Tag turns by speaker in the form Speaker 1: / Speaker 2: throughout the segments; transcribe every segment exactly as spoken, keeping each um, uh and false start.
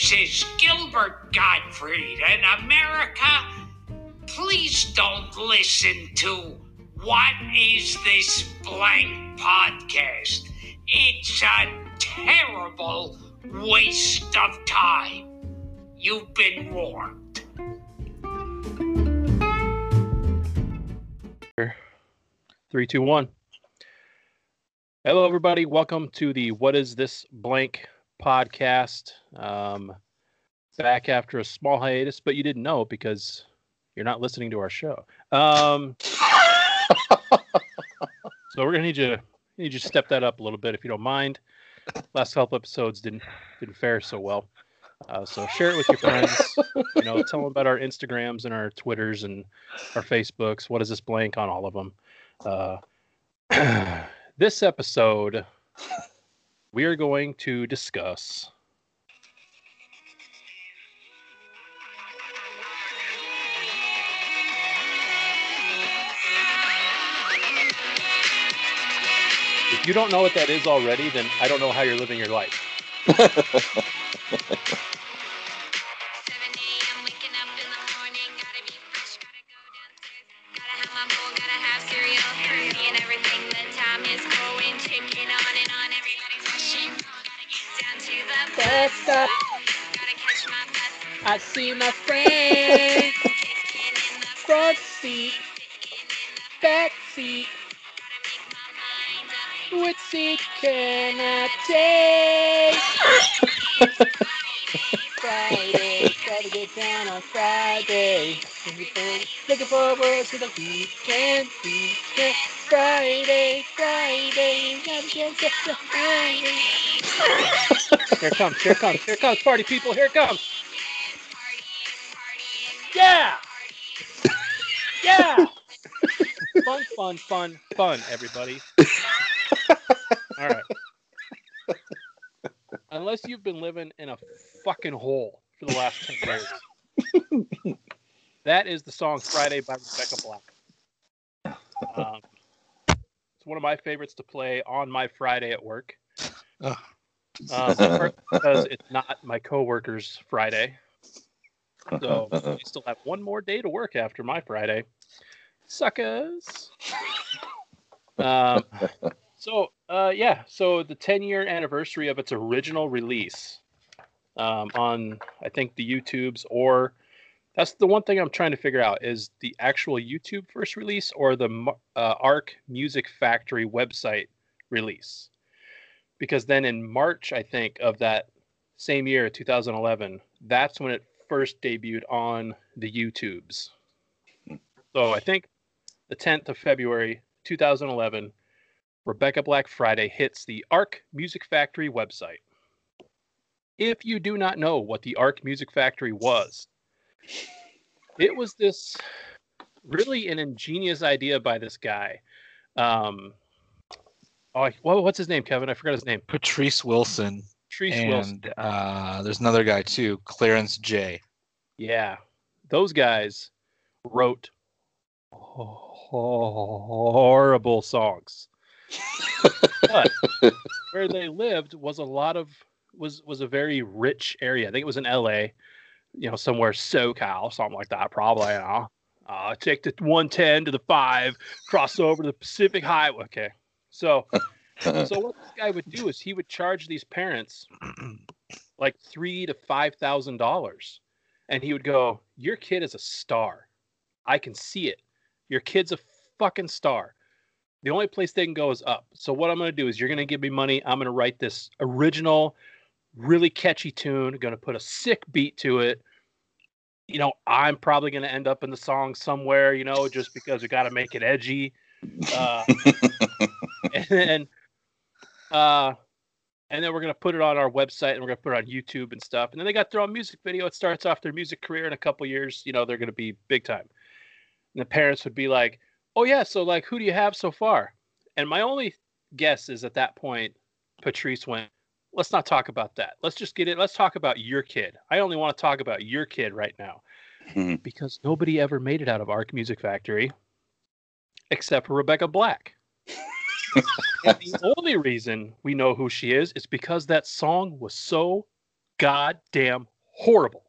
Speaker 1: This is Gilbert Gottfried, and America, please don't listen to What Is This Blank podcast. It's a terrible waste of time. You've been warned.
Speaker 2: Three, two, one. Hello, everybody. Welcome to the What Is This Blank podcast. Um, back after a small hiatus, but you didn't know because you're not listening to our show. Um, so we're gonna need you need you to step that up a little bit if you don't mind. Last couple episodes didn't didn't fare so well. Uh, so share it with your friends. You know, tell them about our Instagrams and our Twitters and our Facebooks. What is this blank on all of them? Uh, this episode, we are going to discuss if you don't know what that is already, then I don't know how you're living your life. Stop. I see my friend front seat, back seat. Which seat can I take? Friday, gotta get down on Friday. Looking forward to the weekend, weekend. Friday, Friday, gotta get down on Friday. Here it comes, here it comes, here it comes, party people, here it comes. Yeah! Yeah! Fun, fun, fun, fun, everybody. All right. Unless you've been living in a fucking hole for the last ten years. That is the song Friday by Rebecca Black. Um, it's one of my favorites to play on my Friday at work. Oh. Um, because it's not my coworker's Friday. So we still have one more day to work after my Friday. Suckers. Um, so, uh, yeah. So the ten-year anniversary of its original release um, on, I think, the YouTubes, or that's the one thing I'm trying to figure out, is the actual YouTube first release or the uh, Arc Music Factory website release. Because then in March, I think, of that same year, two thousand eleven, that's when it first debuted on the YouTubes. So I think the tenth of February, two thousand eleven, Rebecca Black Friday hits the Arc Music Factory website. If you do not know what the Arc Music Factory was, it was this really an ingenious idea by this guy. Um, Oh, well, what's his name, Kevin? I forgot his name.
Speaker 3: Patrice Wilson.
Speaker 2: Patrice
Speaker 3: and,
Speaker 2: Wilson.
Speaker 3: Uh, there's another guy, too, Clarence J.
Speaker 2: Yeah. Those guys wrote horrible songs. But where they lived was a lot of, was, was a very rich area. I think it was in L A, you know, somewhere SoCal, something like that, probably, you know. Uh, take the one ten to the five, cross over to the Pacific Highway. Okay. So, so what this guy would do is he would charge these parents like three to five thousand dollars, and he would go, "Your kid is a star. I can see it. Your kid's a fucking star. The only place they can go is up. So what I'm going to do is you're going to give me money. I'm going to write this original, really catchy tune. Going to put a sick beat to it. You know, I'm probably going to end up in the song somewhere. You know, just because we got to make it edgy." Uh, and then, uh, and then we're gonna put it on our website, and we're gonna put it on YouTube and stuff. And then they got their own music video. It starts off their music career in a couple years. You know, they're gonna be big time. And the parents would be like, "Oh yeah, so like, who do you have so far?" And my only guess is at that point, Patrice went, "Let's not talk about that. Let's just get it. Let's talk about your kid. I only want to talk about your kid right now." Mm-hmm. Because nobody ever made it out of Arc Music Factory except for Rebecca Black. And the only reason we know who she is is because that song was so goddamn horrible.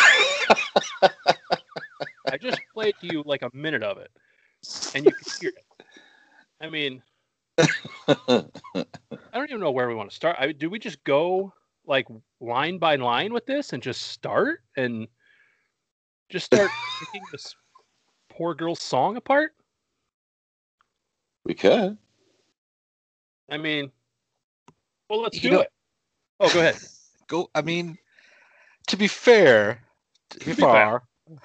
Speaker 2: I just played to you like a minute of it, and you can hear it. I mean, I don't even know where we want to start. I, do we just go like line by line with this and just start and just start picking this poor girl's song apart?
Speaker 4: We could.
Speaker 2: I mean, well, let's
Speaker 3: You
Speaker 2: do
Speaker 3: know-
Speaker 2: it. Oh, go ahead.
Speaker 3: Go. I mean, to be fair, to be
Speaker 2: be fair.
Speaker 3: fair,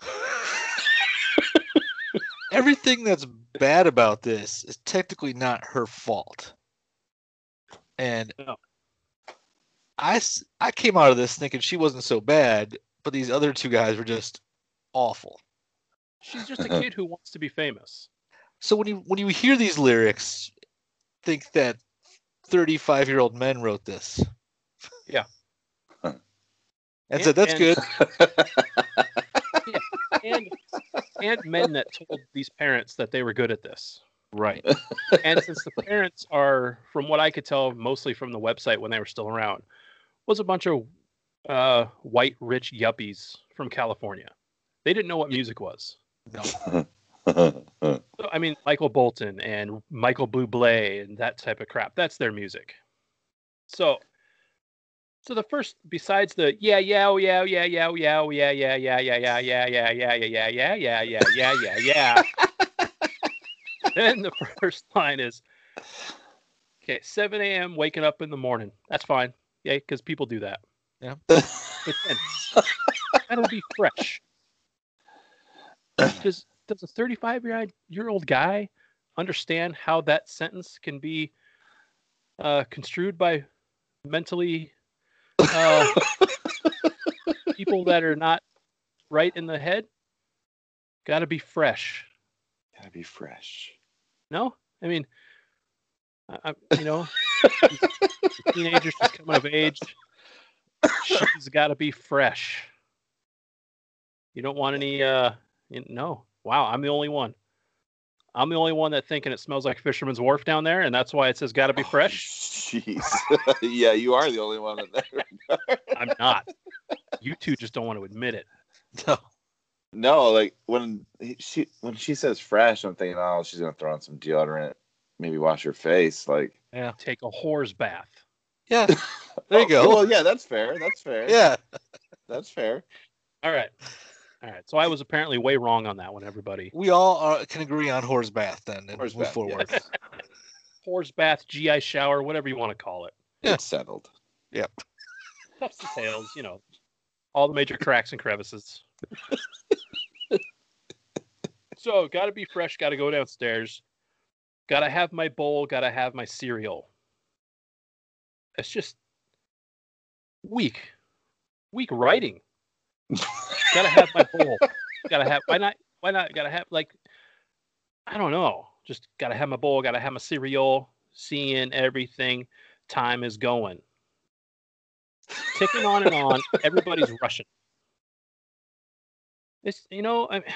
Speaker 3: everything that's bad about this is technically not her fault. And
Speaker 2: No.
Speaker 3: I, s- I came out of this thinking she wasn't so bad, but these other two guys were just awful.
Speaker 2: She's just a kid who wants to be famous.
Speaker 3: So when you when you hear these lyrics, think that thirty-five year old men wrote this.
Speaker 2: Yeah.
Speaker 3: And
Speaker 2: And-
Speaker 3: said that's
Speaker 2: and-
Speaker 3: good.
Speaker 2: And and men that told these parents that they were good at this.
Speaker 3: Right.
Speaker 2: And since the parents are, from what I could tell, mostly from the website when they were still around, was a bunch of uh, white rich yuppies from California. They didn't know what music was.
Speaker 3: No.
Speaker 2: So, I mean, Michael Bolton and Michael Bublé and that type of crap. That's their music. So, so the first, besides the yeah yeah oh, yeah oh, yeah yeah oh, yeah oh, yeah yeah yeah yeah yeah yeah yeah yeah yeah yeah yeah yeah yeah yeah yeah yeah. Then the first line is, okay, seven a.m. waking up in the morning. That's fine. Yeah, because people do that.
Speaker 3: Yeah.
Speaker 2: But then, that'll be fresh. Does does a thirty-five year old guy understand how that sentence can be uh, construed by mentally uh, people that are not right in the head? Got to be fresh.
Speaker 4: Gotta be fresh.
Speaker 2: No, I mean, I, I- you know, the teenagers just coming of age. She's got to be fresh. You don't want any. Uh, you- no, wow, I'm the only one. I'm the only one that thinking it smells like Fisherman's Wharf down there, and that's why it says "got to be fresh."
Speaker 4: Jeez. Yeah, you are the only one in there.
Speaker 2: I'm not. You two just don't want to admit it.
Speaker 3: No.
Speaker 4: No, like when he, she when she says fresh, I'm thinking, oh, she's gonna throw on some deodorant, maybe wash her face. Like,
Speaker 3: Yeah.
Speaker 2: Take a whore's bath.
Speaker 3: Yeah. There you
Speaker 4: Oh,
Speaker 3: go.
Speaker 4: Well, yeah, that's fair. That's fair.
Speaker 3: Yeah.
Speaker 4: that's fair.
Speaker 2: All right, all right. So I was apparently way wrong on that one, everybody.
Speaker 3: We all are, can agree on whore's bath then and
Speaker 4: Whore's
Speaker 3: move
Speaker 4: bath,
Speaker 3: forward.
Speaker 4: yes.
Speaker 2: Whore's bath, G I shower, whatever you want to call it.
Speaker 3: Yeah.
Speaker 4: It's settled.
Speaker 2: Tops and tails, you know, all the major cracks and crevices. So, got to be fresh, got to go downstairs. Got to have my bowl, got to have my cereal. It's just weak. Weak writing. Got to have my bowl. Got to have, why not, why not, got to have, like, I don't know. Just got to have my bowl, got to have my cereal, seeing everything. Time is going. Ticking on and on. Everybody's rushing. It's, you know, I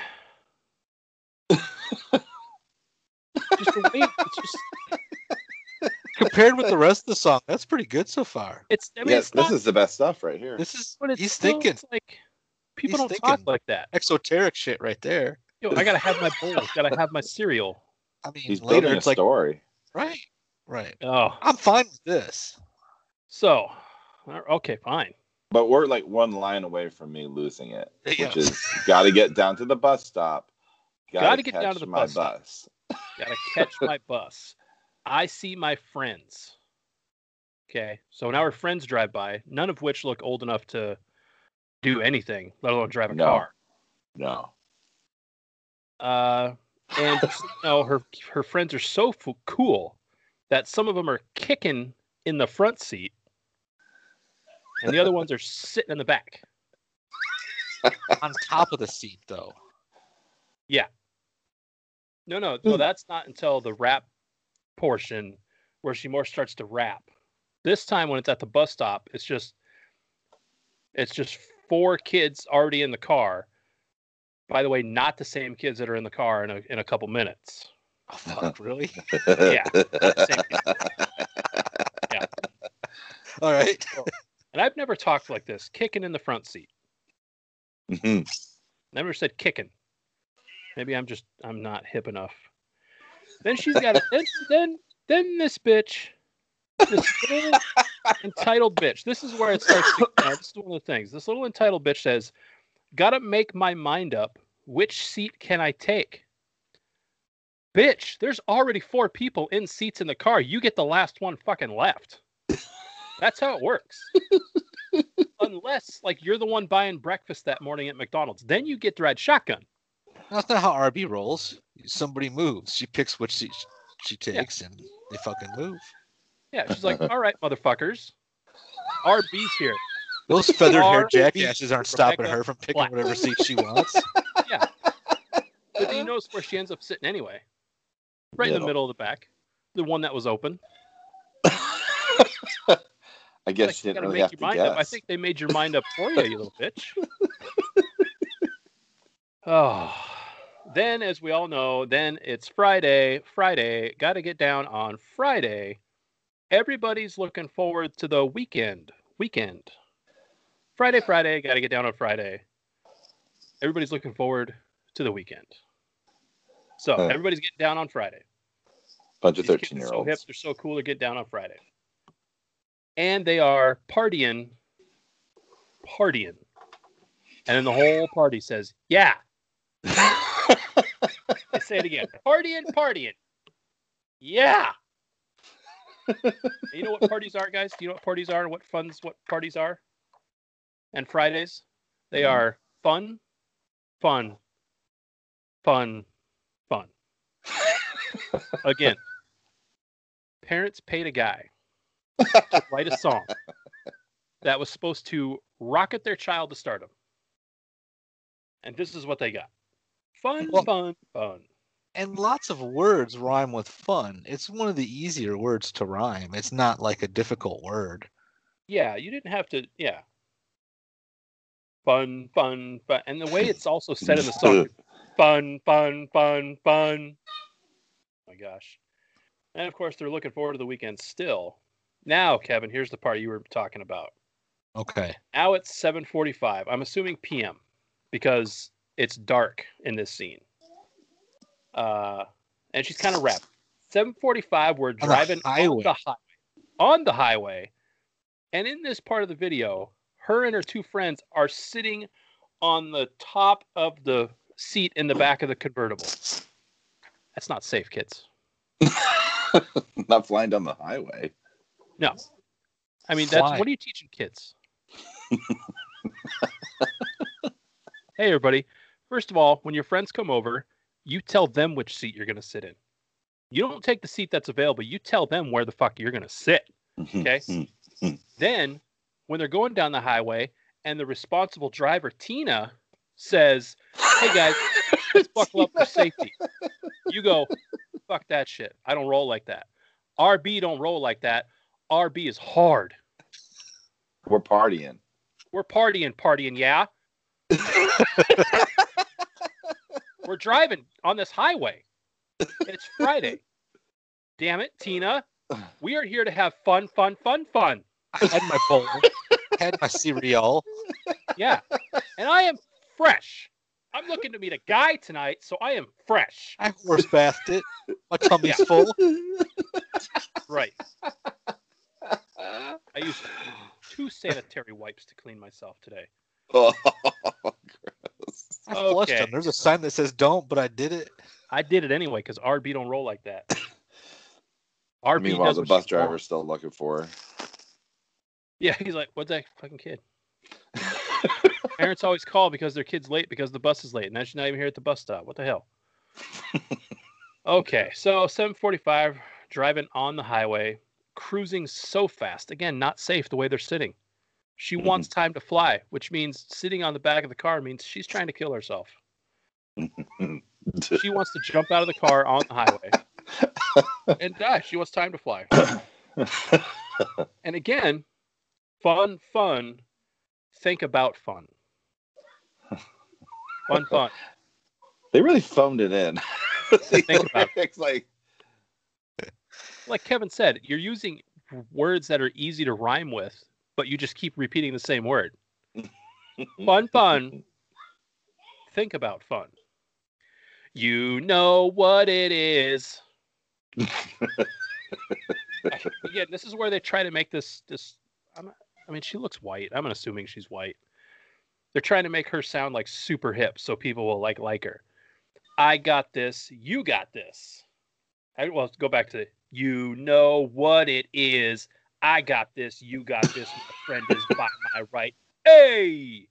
Speaker 2: just the way it's just
Speaker 3: Compared with the rest of the song, that's pretty good so far.
Speaker 2: it's I mean
Speaker 4: Yes,
Speaker 2: it's
Speaker 4: this
Speaker 2: not,
Speaker 4: is the best stuff right here.
Speaker 3: This is
Speaker 2: but it's
Speaker 3: he's
Speaker 2: still,
Speaker 3: thinking
Speaker 2: it's like people
Speaker 3: He's
Speaker 2: don't talk
Speaker 3: thinking.
Speaker 2: like that.
Speaker 3: exoteric shit right there.
Speaker 2: Yo, I gotta have my bowl, gotta have my cereal.
Speaker 3: I mean,
Speaker 4: He's
Speaker 3: later
Speaker 4: building
Speaker 3: it's
Speaker 4: a
Speaker 3: like,
Speaker 4: story.
Speaker 3: right, right.
Speaker 2: Oh,
Speaker 3: I'm fine with this.
Speaker 2: so uh, okay, fine.
Speaker 4: But we're like one line away from me losing it,
Speaker 3: Yeah.
Speaker 4: which is got to get down to the bus stop.
Speaker 2: Gotta get down to
Speaker 4: catch
Speaker 2: the
Speaker 4: my
Speaker 2: bus stop.
Speaker 4: bus.
Speaker 2: Gotta catch my bus. I see my friends. Okay, so now our friends drive by, none of which look old enough to do anything, let alone drive a
Speaker 4: No.
Speaker 2: car.
Speaker 4: No.
Speaker 2: Uh, and just, you know, her her friends are so f- cool that some of them are kicking in the front seat, and the other ones are sitting in the back.
Speaker 3: On top of the seat, though.
Speaker 2: No, no, no. That's not until the rap portion where she more starts to rap. This time, when it's at the bus stop, it's just it's just four kids already in the car. By the way, not the same kids that are in the car in a in a couple minutes.
Speaker 3: Oh, fuck, really?
Speaker 2: Yeah, not the same kids.
Speaker 3: All right.
Speaker 2: And And I've never talked like this, kicking in the front seat.
Speaker 4: Mhm.
Speaker 2: Never said kicking. Maybe I'm just, I'm not hip enough. Then she's got a, then, then, then this bitch, this little entitled bitch. This is where it starts to, uh, this is one of the things. This little entitled bitch says, gotta make my mind up. Which seat can I take? Bitch, there's already four people in seats in the car. You get the last one fucking left. That's how it works. Unless, like, you're the one buying breakfast that morning at McDonald's. Then you get to ride shotgun.
Speaker 3: That's not how R B rolls. Somebody moves. She picks which seat she takes, yeah. and they fucking move.
Speaker 2: Yeah, she's like, all right, motherfuckers. R B's here.
Speaker 3: Those feathered hair jackasses aren't stopping
Speaker 2: Rebecca
Speaker 3: her from picking
Speaker 2: Black.
Speaker 3: whatever seat she wants.
Speaker 2: Yeah. But he knows where she ends up sitting anyway. Right in the middle of the back. The one that was open.
Speaker 4: I guess
Speaker 2: like,
Speaker 4: you didn't
Speaker 2: gotta
Speaker 4: really
Speaker 2: make
Speaker 4: have
Speaker 2: your
Speaker 4: to
Speaker 2: mind
Speaker 4: guess.
Speaker 2: up. I think they made your mind up for you, you little bitch. Oh. Then, as we all know, then it's Friday. Friday. Got to get down on Friday. Everybody's looking forward to the weekend. Weekend. Friday, Friday. Got to get down on Friday. Everybody's looking forward to the weekend. So,
Speaker 4: Huh.
Speaker 2: everybody's getting down on Friday.
Speaker 4: Bunch of
Speaker 2: These kids are
Speaker 4: thirteen-year-olds.
Speaker 2: so hip, they're so cool, they get down on Friday. And they are partying. Partying. And then the whole party says, yeah. I say it again. Partying, partying. Yeah. You know what parties are, guys? Do you know what parties are and what funds, what parties are? And Fridays? They are fun, fun, fun, fun. Again, parents paid a guy to write a song that was supposed to rocket their child to stardom. And this is what they got. Fun,
Speaker 3: Well,
Speaker 2: fun, fun.
Speaker 3: And lots of words rhyme with fun. It's one of the easier words to rhyme. It's not like a difficult word.
Speaker 2: Yeah, you didn't have to, yeah. Fun, fun, fun. And the way it's also said in the song, fun, fun, fun, fun. Oh my gosh. And of course, they're looking forward to the weekend still. Now, Kevin, here's the part you were talking about.
Speaker 3: Okay.
Speaker 2: Now it's seven forty-five. I'm assuming P M because it's dark in this scene. Uh, and she's kind of rapping. seven forty-five, we're driving on the, on the highway. On the highway. And in this part of the video, her and her two friends are sitting on the top of the seat in the back of the convertible. That's not safe, kids.
Speaker 4: Not flying down the highway.
Speaker 2: No. I mean, that's
Speaker 3: Fly.
Speaker 2: what are you teaching kids? Hey, everybody. First of all, when your friends come over, you tell them which seat you're going to sit in. You don't take the seat that's available. You tell them where the fuck you're going to sit. Okay? Then, when they're going down the highway and the responsible driver, Tina, says, hey, guys, let's buckle up for safety. You go, fuck that shit. I don't roll like that. R B don't roll like that. R B is hard.
Speaker 4: We're partying.
Speaker 2: We're partying, partying, yeah? We're driving on this highway. It's Friday. Damn it, Tina. We are here to have fun, fun, fun, fun.
Speaker 3: I had my bowl. I had my cereal.
Speaker 2: Yeah. And I am fresh. I'm looking to meet a guy tonight, so I am fresh.
Speaker 3: I horse bathed it. My tummy's
Speaker 2: Yeah.
Speaker 3: full.
Speaker 2: Right. I used two sanitary wipes to clean myself today.
Speaker 4: Oh, gross.
Speaker 3: I flushed
Speaker 2: Okay.
Speaker 3: them. There's a sign that says don't, but I did it.
Speaker 2: I did it anyway because R B don't roll like that. R B
Speaker 4: Meanwhile,
Speaker 2: does
Speaker 4: the
Speaker 2: what
Speaker 4: bus
Speaker 2: she wants.
Speaker 4: driver's still looking for her.
Speaker 2: Yeah, he's like, what's that fucking kid? Parents always call because their kid's late because the bus is late. Now she's not even here at the bus stop. What the hell? Okay, so seven forty-five, driving on the highway, cruising so fast. Again, not safe the way they're sitting. She wants time to fly, which means sitting on the back of the car means she's trying to kill herself. She wants to jump out of the car on the highway and die. She wants time to fly. And again, fun, fun. Think about fun. Fun, fun.
Speaker 4: They really phoned it in.
Speaker 2: Think about
Speaker 4: it. Like,
Speaker 2: like Kevin said, you're using words that are easy to rhyme with, but you just keep repeating the same word. Fun, fun. Think about fun. You know what it is. Again, this is where they try to make this. This. I'm, I mean, she looks white. I'm assuming she's white. They're trying to make her sound like super hip, so people will like like her. I got this. You got this. I, well, let's go back to you know what it is. I got this. You got this. My friend is by my right. Hey.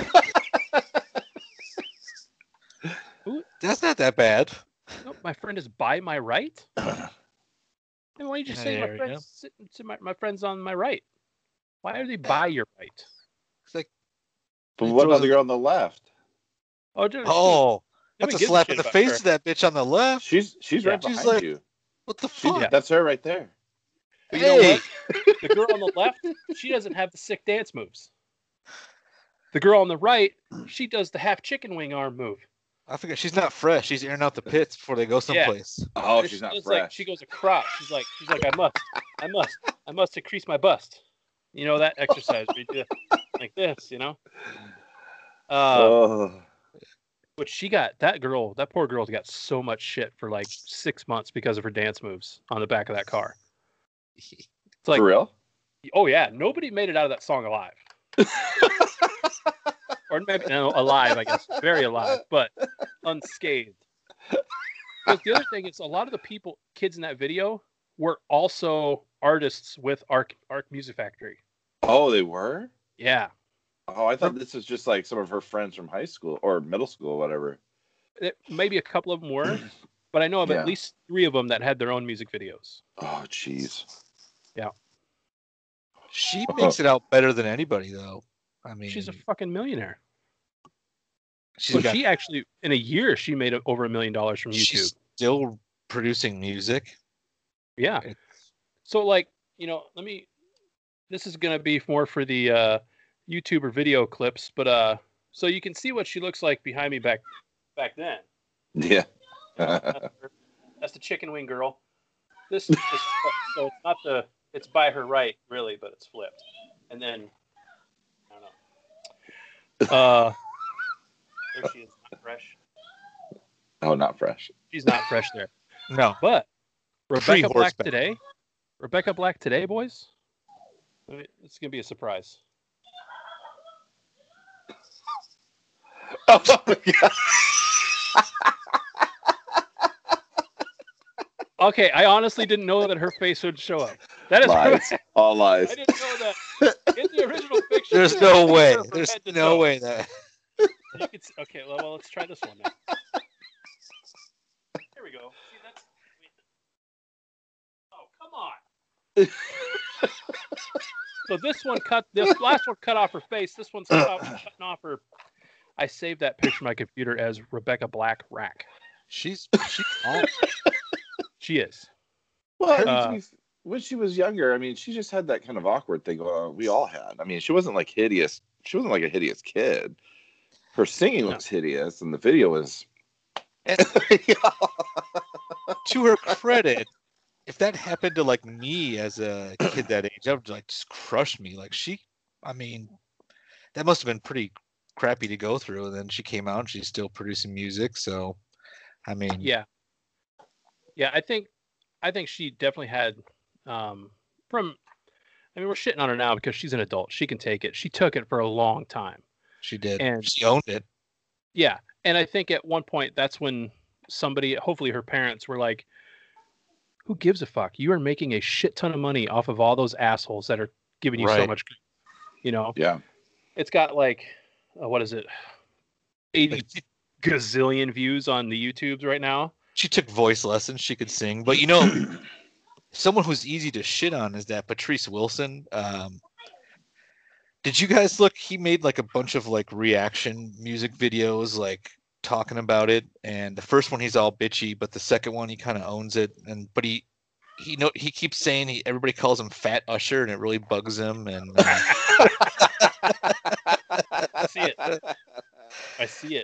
Speaker 3: That's not that bad.
Speaker 2: No, my friend is by my right. And why don't you just say
Speaker 3: Yeah,
Speaker 2: my
Speaker 3: there we
Speaker 2: friend's sitting to my, my friend's on my right? Why are they by your right?
Speaker 3: It's like,
Speaker 4: But
Speaker 3: He
Speaker 4: what about
Speaker 3: throws
Speaker 4: the
Speaker 3: it-
Speaker 4: girl on the left?
Speaker 2: Oh, dude,
Speaker 3: oh,
Speaker 2: Nobody
Speaker 3: that's a
Speaker 2: gives a
Speaker 3: slap
Speaker 2: shit
Speaker 3: in the
Speaker 2: about
Speaker 3: face
Speaker 2: her.
Speaker 3: to that bitch on the left.
Speaker 4: She's she's
Speaker 2: Yeah,
Speaker 4: right
Speaker 3: she's
Speaker 4: behind
Speaker 3: like-
Speaker 4: you.
Speaker 3: What the
Speaker 4: She,
Speaker 3: fuck?
Speaker 4: That's her right there.
Speaker 2: But you know
Speaker 3: Hey!
Speaker 2: what? The girl on the left, she doesn't have the sick dance moves. The girl on the right, she does the half chicken wing arm move.
Speaker 3: I forget. She's not fresh. She's airing out the pits before they go someplace.
Speaker 4: Oh,
Speaker 2: And
Speaker 4: she's
Speaker 2: she
Speaker 4: not
Speaker 2: does,
Speaker 4: fresh.
Speaker 2: Like, she goes across. She's like, she's like, I must, I must, I must increase my bust. You know that exercise where you do it like this, you know. Uh,
Speaker 4: oh,
Speaker 2: But she got that girl, that poor girl got so much shit for like six months because of her dance moves on the back of that car. It's like,
Speaker 4: for real?
Speaker 2: oh yeah, nobody made it out of that song alive. Or maybe no, alive, I guess, very alive, but unscathed. Because the other thing is, a lot of the people, kids in that video, were also artists with Arc Arc Music Factory.
Speaker 4: Oh, they were?
Speaker 2: Yeah,
Speaker 4: Oh, I thought this was just like some of her friends from high school or middle school, whatever.
Speaker 2: it, maybe a couple of them were, but I know of
Speaker 4: Yeah.
Speaker 2: at least three of them that had their own music videos.
Speaker 4: Oh, jeez.
Speaker 3: She makes it out better than anybody, though. I mean,
Speaker 2: She's a fucking millionaire.
Speaker 3: she's
Speaker 2: Well,
Speaker 3: got-
Speaker 2: she actually, in a year, she made over a million dollars from YouTube.
Speaker 3: she's still producing music.
Speaker 2: Yeah.
Speaker 3: It's-
Speaker 2: So, like, you know, let me. This is gonna be more for the uh, YouTuber video clips, but uh, so you can see what she looks like behind me back back then.
Speaker 4: Yeah.
Speaker 2: That's, her- that's the chicken wing girl. This, this so it's not the it's by her right really, but it's flipped. And then I don't know. Uh, there she is, not fresh.
Speaker 4: Oh, not fresh.
Speaker 2: She's not fresh there.
Speaker 3: No,
Speaker 2: But Rebecca Black
Speaker 3: Pre-horseback.
Speaker 2: today, Rebecca Black today, boys. I mean, it's gonna be a surprise.
Speaker 4: Oh, my God.
Speaker 2: Okay, I honestly didn't know that her face would show up. That is
Speaker 4: Lies.
Speaker 2: correct.
Speaker 4: All lies.
Speaker 2: I didn't know that in the original picture.
Speaker 3: there's
Speaker 2: you
Speaker 3: no
Speaker 2: could see
Speaker 3: way.
Speaker 2: her from
Speaker 3: There's
Speaker 2: head to
Speaker 3: no
Speaker 2: toe.
Speaker 3: way that.
Speaker 2: You could see, okay, well, well, let's try this one now. Here we go. See, that's. Oh, come on. So this one cut. This last one cut off her face. This one's cut off, cutting off her. I saved that picture on my computer as Rebecca Black Rack.
Speaker 3: She's she's all,
Speaker 2: She is.
Speaker 4: Well, I mean,
Speaker 2: Uh,
Speaker 4: to be- when she was younger, I mean, she just had that kind of awkward thing going on. We all had. I mean, she wasn't like hideous. She wasn't like a hideous kid. Her singing was hideous, and the video was.
Speaker 3: And to her credit, if that happened to like me as a kid that age, that would like just crush me. Like she, I mean, that must have been pretty crappy to go through. And then she came out and she's still producing music. So, I mean,
Speaker 2: Yeah. Yeah, I think I think she definitely had um from I mean we're shitting on her now because she's an adult. She can take it. She took it for a long time.
Speaker 3: she did.
Speaker 2: And-
Speaker 3: she owned it.
Speaker 2: Yeah. And I think at one point that's when somebody, hopefully her parents, were like, who gives a fuck? You are making a shit ton of money off of all those assholes that are giving you so
Speaker 3: Right.
Speaker 2: much, you know.
Speaker 4: Yeah.
Speaker 2: It's got like uh, what is it? eighty
Speaker 3: Like, she,
Speaker 2: gazillion views on the YouTubes right now.
Speaker 3: she took voice lessons. She could sing. But you know, someone who's easy to shit on is that Patrice Wilson. Um, did you guys look? He made like a bunch of like reaction music videos, like talking about it. And the first one he's all bitchy, but the second one he kind of owns it. And but he he know he keeps saying he everybody calls him Fat Usher, and it really bugs him. And uh,
Speaker 2: I see it. I see it.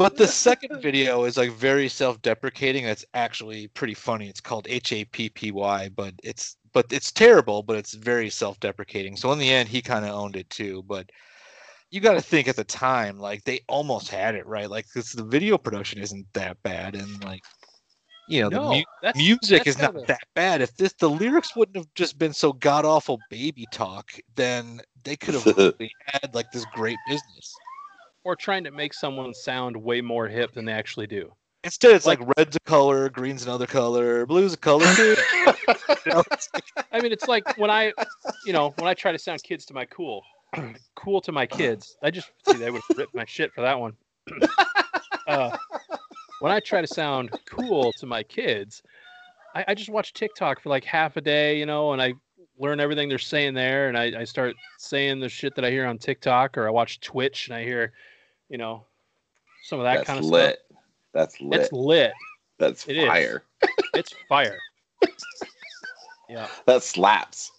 Speaker 3: But the second video is like very self-deprecating. That's actually pretty funny. It's called H A P P Y, but it's but it's terrible, but it's very self-deprecating. So in the end, he kind of owned it too. But you got to think at the time, like they almost had it right, like because the video production isn't that bad, and like you know
Speaker 2: No,
Speaker 3: the mu-
Speaker 2: that's-
Speaker 3: music
Speaker 2: that's
Speaker 3: is not
Speaker 2: kinda-
Speaker 3: that bad. If this the lyrics wouldn't have just been so god awful baby talk, then they could have really had like this great business.
Speaker 2: Or trying to make someone sound way more hip than they actually do.
Speaker 3: Instead, it's like, like red's a color, green's another color, blue's a color too. You know, it's like-
Speaker 2: I mean, it's like when I, you know, when I try to sound kids to my cool, cool to my kids. I just see they would rip my shit for that one. uh, when I try to sound cool to my kids, I, I just watch TikTok for like half a day, you know, and I learn everything they're saying there, and I, I start saying the shit that I hear on TikTok, or I watch Twitch and I hear, you know, some of that
Speaker 4: That's
Speaker 2: kind of
Speaker 4: lit.
Speaker 2: stuff.
Speaker 4: That's lit.
Speaker 2: It's lit.
Speaker 4: That's
Speaker 2: It is.
Speaker 4: fire.
Speaker 2: It's fire. Yeah.
Speaker 4: That slaps.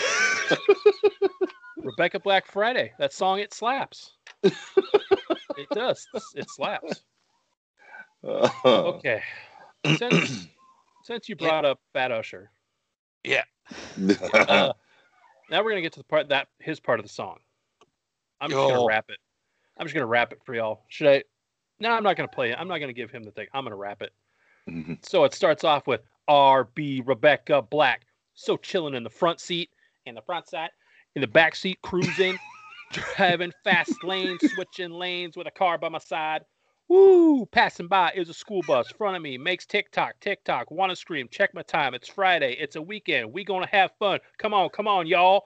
Speaker 2: Rebecca Black Friday. That song, it slaps. It does. It slaps. Okay. Since, since you brought up Fat Usher,
Speaker 3: yeah.
Speaker 2: uh, now we're gonna get to the part that his part of the song. I'm just gonna
Speaker 3: Yo.
Speaker 2: rap it. I'm just gonna rap it for y'all. Should I? No, I'm not gonna play it. I'm not gonna give him the thing. I'm gonna rap it.
Speaker 4: Mhm.
Speaker 2: So it starts off with R B Rebecca Black, so chilling in the front seat, in the front side, in the back seat, cruising, driving fast lanes, switching lanes with a car by my side. Woo! Passing by is a school bus. Front of me makes TikTok, TikTok. Want to scream? Check my time. It's Friday. It's a weekend. We gonna have fun. Come on, come on, y'all.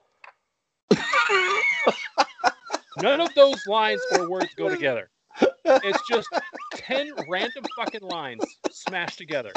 Speaker 2: None of those lines or words go together. It's just ten random fucking lines smashed together.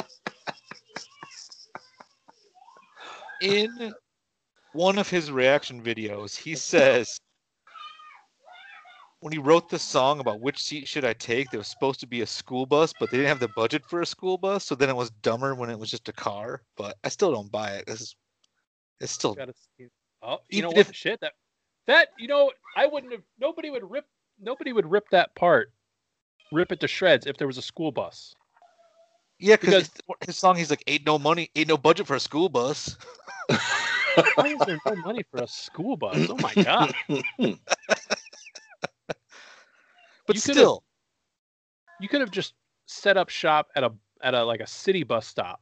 Speaker 3: In one of his reaction videos, he says when he wrote the song about which seat should I take, there was supposed to be a school bus, but they didn't have the budget for a school bus, so then it was dumber when it was just a car. But I still don't buy it. This is, it's still
Speaker 2: Gotta see. Oh, you know
Speaker 3: Even
Speaker 2: what?
Speaker 3: if-
Speaker 2: Shit, that that you know, I wouldn't have. Nobody would rip. Nobody would rip that part, rip it to shreds if there was a school bus.
Speaker 3: yeah, because
Speaker 2: because-
Speaker 3: his song he's like ain't no money, ain't no budget for a school bus.
Speaker 2: Why is there no money for a school bus? Oh my god!
Speaker 3: But
Speaker 2: You could've-
Speaker 3: still,
Speaker 2: You could have just set up shop at a at a like a city bus stop,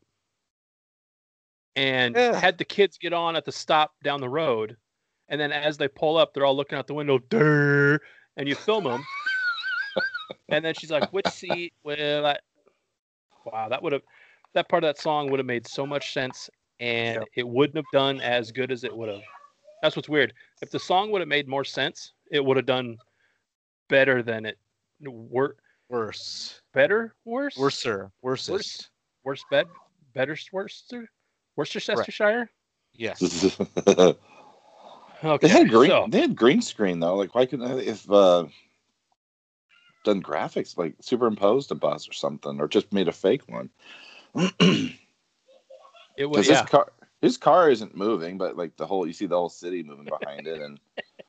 Speaker 2: and
Speaker 3: Yeah.
Speaker 2: had the kids get on at the stop down the road, and then as they pull up, they're all looking out the window, "Durr," and you film them, and then she's like, "Which seat will I?" Wow, that would have that part of that song would have made so much sense, and
Speaker 3: Yep.
Speaker 2: it wouldn't have done as good as it would have. That's what's weird. If the song would have made more sense, it would have done better than it. Wor-
Speaker 3: worse,
Speaker 2: better, worse,
Speaker 3: worser, worsest.
Speaker 2: Worse? worse, bed, better, Worcester, Worcestershire.
Speaker 3: Yes.
Speaker 2: Okay,
Speaker 4: They had green.
Speaker 2: so
Speaker 4: They had green screen though. Like, why couldn't they, if uh, done graphics, like superimposed a bus or something, or just made a fake one?
Speaker 2: it was
Speaker 4: Because
Speaker 2: yeah.
Speaker 4: his car, his car isn't moving, but like the whole, you see the whole city moving behind it, and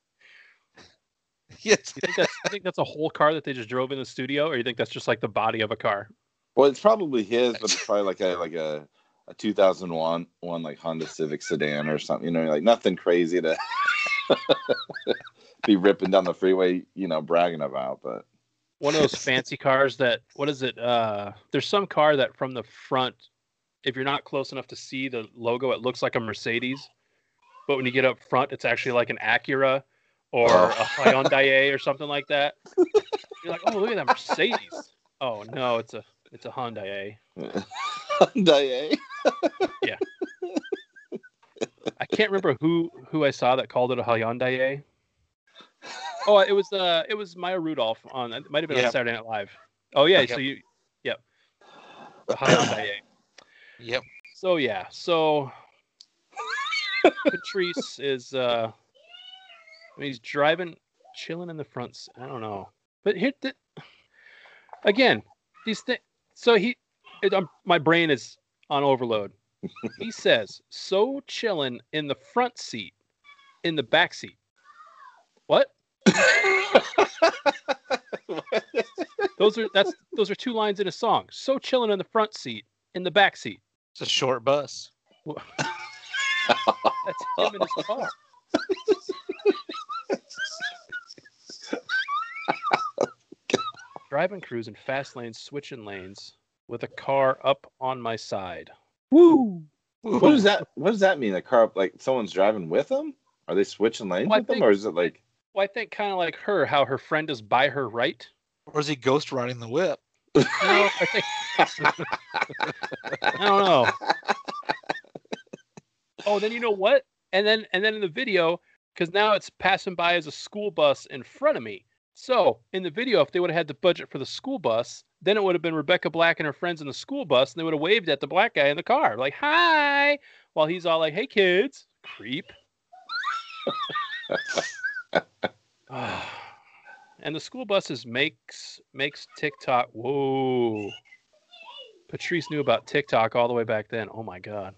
Speaker 3: Yes.
Speaker 2: You think that's you think that's a whole car that they just drove in the studio, or you think that's just like the body of a car?
Speaker 4: well, it's probably his, but it's probably like a like a, a two thousand one one like Honda Civic sedan or something. You know, like nothing crazy to be ripping down the freeway, you know, bragging about. But
Speaker 2: One of those fancy cars that what is it? Uh, there's some car that from the front, if you're not close enough to see the logo, it looks like a Mercedes, but when you get up front, it's actually like an Acura or
Speaker 4: Oh.
Speaker 2: a Hyundai or something like that. You're like, oh, look at that Mercedes. Oh no, it's a it's a Hyundai.
Speaker 4: Hyundai.
Speaker 2: I can't remember who who I saw that called it a Hyundai. Oh, it was uh, it was Maya Rudolph on. It might have been
Speaker 3: Yeah.
Speaker 2: on Saturday Night Live. Oh yeah,
Speaker 3: Yep.
Speaker 2: so you, yep, the Hyundai.
Speaker 3: Yep.
Speaker 2: So yeah, so Patrice is uh, I mean, he's driving, chilling in the front. s- I don't know, but here, th- again, these things. So he, it, um, my brain is on overload. He says, "So chilling in the front seat, in the back seat." What? Those are that's those are two lines in a song. So chilling in the front seat, in the back seat.
Speaker 3: It's a short bus.
Speaker 2: Well, that's him in his car. Driving, cruising, fast lanes, switching lanes with a car up on my side. Woo!
Speaker 4: What does that? What does that mean? A car, like someone's driving with them? Are they switching lanes
Speaker 2: Well, I
Speaker 4: with them,
Speaker 2: think-
Speaker 4: or is it like?
Speaker 2: Well, I think kind of like her, how her friend is by her right.
Speaker 3: Or is he ghost riding the whip?
Speaker 2: No, I think I don't know. Oh, then you know what? And then and then in the video, because now it's passing by as a school bus in front of me. So in the video, if they would have had the budget for the school bus, then it would have been Rebecca Black and her friends in the school bus, and they would have waved at the black guy in the car, like "Hi," while he's all like, "Hey kids, creep." And the school buses makes makes TikTok. Whoa. Patrice knew about TikTok all the way back then. Oh my god.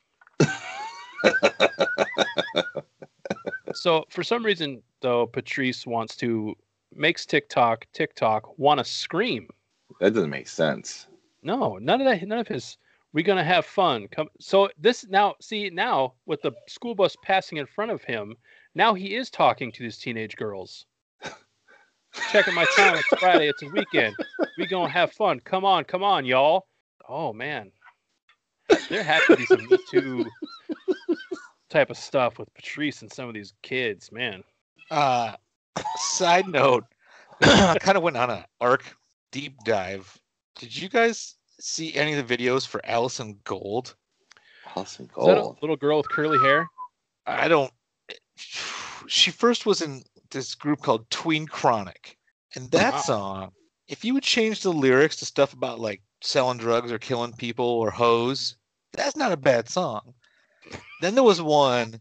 Speaker 2: So for some reason though, Patrice wants to makes TikTok TikTok want to scream.
Speaker 4: That doesn't make sense.
Speaker 2: No, none of that. None of his. We're gonna have fun. Come. So this now. See now with the school bus passing in front of him. Now he is talking to these teenage girls. Checking my time. It's Friday. It's a weekend. We gonna have fun. Come on, come on, y'all. Oh man, there has to be some Me Too type of stuff with Patrice and some of these kids, man.
Speaker 3: Uh, side note, I kind of went on an ARC deep dive. Did you guys see any of the videos for Allison Gold?
Speaker 4: Allison
Speaker 2: Is that a
Speaker 4: Gold.
Speaker 2: little girl with curly hair?
Speaker 3: I don't. She first was in this group called Tween Chronic, and that
Speaker 2: Wow.
Speaker 3: song, if you would change the lyrics to stuff about like selling drugs or killing people or hoes, that's not a bad song. Then there was one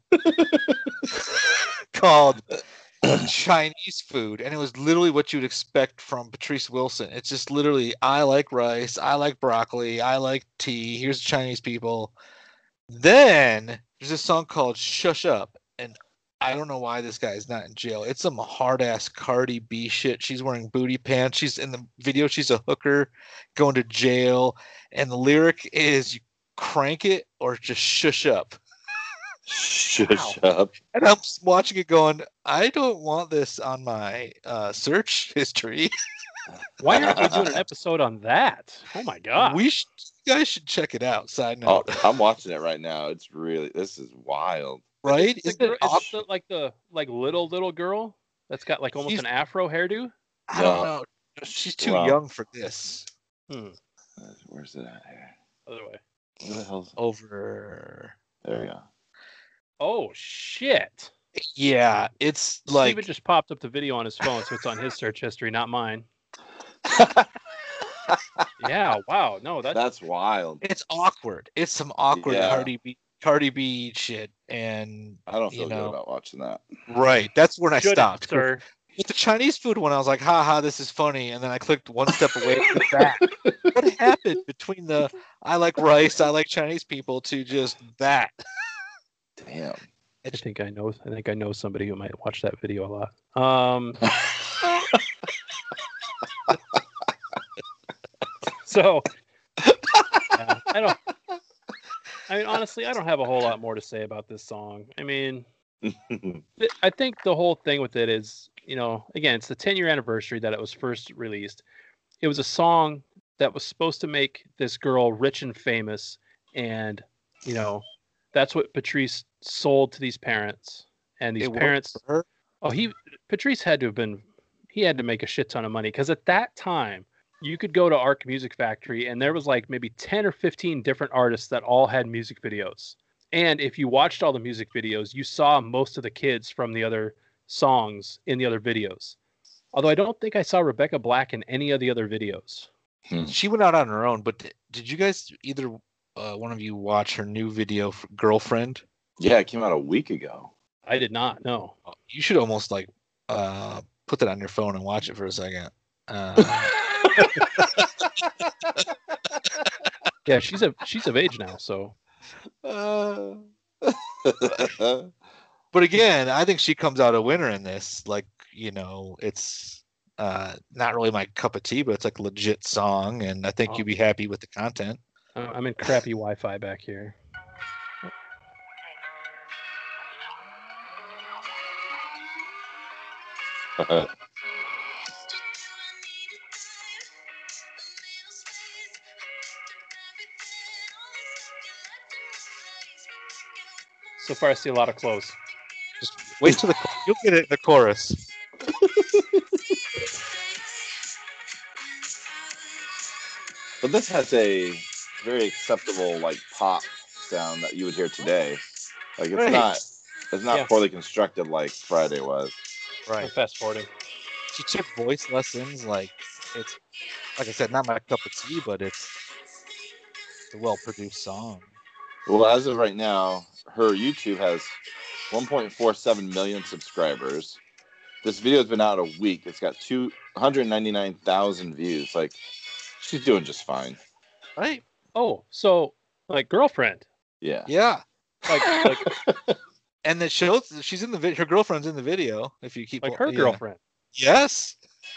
Speaker 3: called Chinese Food, and it was literally what you'd expect from Patrice Wilson. It's just literally, I like rice, I like broccoli, I like tea, here's Chinese people. Then there's a song called Shush Up, and I don't know why this guy is not in jail. It's some hard ass Cardi B shit. She's wearing booty pants. She's in the video. She's a hooker going to jail. And the lyric is, you crank it or just shush up.
Speaker 4: Shush up.
Speaker 3: And I'm just watching it going, I don't want this on my uh, search history.
Speaker 2: Why aren't we doing an episode on that? Oh my god.
Speaker 3: We should, you guys should check it out. Side note.
Speaker 4: Oh, I'm watching it right now. It's really, this is wild.
Speaker 3: Right?
Speaker 2: Is
Speaker 3: Isn't
Speaker 2: it,
Speaker 3: it
Speaker 2: is
Speaker 3: awkward?
Speaker 2: it the, like the like little little girl that's got like almost
Speaker 3: She's-
Speaker 2: an afro hairdo?
Speaker 3: I don't
Speaker 4: No.
Speaker 3: know. She's too
Speaker 4: Well-
Speaker 3: young for this.
Speaker 2: Hmm.
Speaker 4: Uh, Where's it at here?
Speaker 2: Other way.
Speaker 4: Where the hell's
Speaker 3: Over.
Speaker 4: There we go.
Speaker 2: Oh shit!
Speaker 3: Yeah, it's like.
Speaker 2: Steven just popped up the video on his phone, so it's on his search history, not mine. Yeah. Wow. No, that's
Speaker 4: That's wild.
Speaker 3: It's awkward. It's some awkward
Speaker 4: Yeah.
Speaker 3: Cardi B, Cardi B shit, and
Speaker 4: I don't
Speaker 3: you
Speaker 4: feel
Speaker 3: know.
Speaker 4: good about watching that.
Speaker 3: right. That's when I
Speaker 2: shouldn't,
Speaker 3: stopped.
Speaker 2: sir.
Speaker 3: With the Chinese food one, I was like, "Ha ha, this is funny," and then I clicked one step away from that. What happened between the "I like rice, I like Chinese people" to just that?
Speaker 4: Damn.
Speaker 2: I think I know. I think I know somebody who might watch that video a lot. Um. So, yeah, I don't. I mean, honestly, I don't have a whole lot more to say about this song. I mean, th- I think the whole thing with it is, you know, again, it's the ten year anniversary that it was first released. It was a song that was supposed to make this girl rich and famous, and you know, that's what Patrice sold to these parents. And these
Speaker 3: It worked
Speaker 2: parents,
Speaker 3: for her.
Speaker 2: oh, he Patrice had to have been, he had to make a shit ton of money because at that time you could go to Arc Music Factory and there was like maybe ten or fifteen different artists that all had music videos. And if you watched all the music videos, you saw most of the kids from the other songs in the other videos. Although I don't think I saw Rebecca Black in any of the other videos.
Speaker 3: She went out on her own. But th- did you guys either uh, one of you watch her new video for Girlfriend?
Speaker 4: Yeah, it came out a week ago.
Speaker 2: I did not know.
Speaker 3: You should almost like uh, put that on your phone and watch it for a second. Uh,
Speaker 2: Yeah, she's a she's of age now, so
Speaker 4: Uh,
Speaker 3: but again, I think she comes out a winner in this. Like, you know, it's Uh, not really my cup of tea, but it's like a legit song, and I think
Speaker 2: Oh.
Speaker 3: you'd be happy with the content.
Speaker 2: Uh, I'm in crappy Wi-Fi back here. So far, I see a lot of clothes.
Speaker 3: Just wait till the you'll get it in the chorus.
Speaker 4: But this has a very acceptable like pop sound that you would hear today. Like it's
Speaker 3: Right.
Speaker 4: not it's not
Speaker 2: Yeah.
Speaker 4: poorly constructed like Friday was.
Speaker 2: I'm
Speaker 3: Right.
Speaker 2: fast forwarding.
Speaker 3: She took voice lessons. Like it's like I said, not my cup of tea, but it's a well-produced song.
Speaker 4: Well, as of right now, her YouTube has one point four seven million subscribers. This video's been out a week. It's got two hundred ninety-nine thousand views. Like, she's doing just fine.
Speaker 3: Right?
Speaker 2: Oh, so like girlfriend.
Speaker 4: Yeah.
Speaker 3: Yeah.
Speaker 2: Like like
Speaker 3: And it shows that she's in the video. Her girlfriend's in the video. If you keep
Speaker 2: like her
Speaker 3: yeah.
Speaker 2: girlfriend.
Speaker 3: Yes.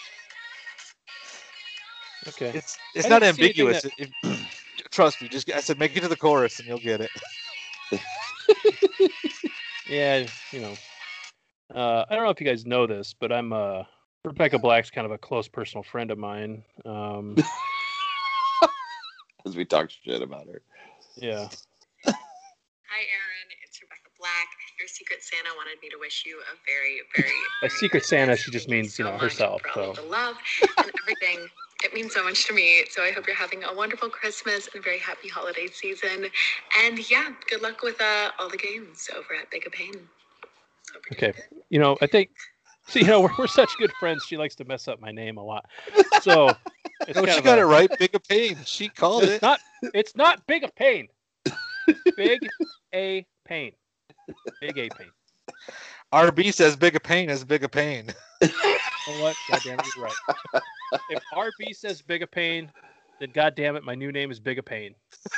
Speaker 2: Okay.
Speaker 3: It's it's
Speaker 2: I
Speaker 3: not
Speaker 2: didn't see anything
Speaker 3: ambiguous. If, trust me. Just I said make it to the chorus and you'll get it.
Speaker 2: Yeah, you know. Uh, I don't know if you guys know this, but I'm uh Rebecca Black's kind of a close personal friend of mine. Um,
Speaker 4: As we talk shit about her.
Speaker 2: yeah.
Speaker 5: Hi, Aaron. It's Rebecca Black. Your Secret Santa wanted me to wish you a very, very.
Speaker 2: By Secret Santa, she just
Speaker 5: Thank you
Speaker 2: means, you
Speaker 5: so
Speaker 2: know,
Speaker 5: much
Speaker 2: herself.
Speaker 5: for all
Speaker 2: So
Speaker 5: of the love and everything. It means so much to me. So I hope you're having a wonderful Christmas and a very happy holiday season. And yeah, good luck with uh, all the games over at Big of Pain. Hope you're
Speaker 2: Okay.
Speaker 5: doing good.
Speaker 2: you know, I think. So you know, we're, we're such good friends. She likes to mess up my name a lot. So it's
Speaker 3: No,
Speaker 2: kind
Speaker 3: she
Speaker 2: of
Speaker 3: got
Speaker 2: a-
Speaker 3: it right. Big a pain. She called
Speaker 2: It's
Speaker 3: it.
Speaker 2: not. It's not Big a Pain. Big A Pain. Big A Pain.
Speaker 3: R B says big a pain is big a pain.
Speaker 2: You know what? God damn it, you're right. If R B says Big a Pain, then God damn it, my new name is Big a Pain.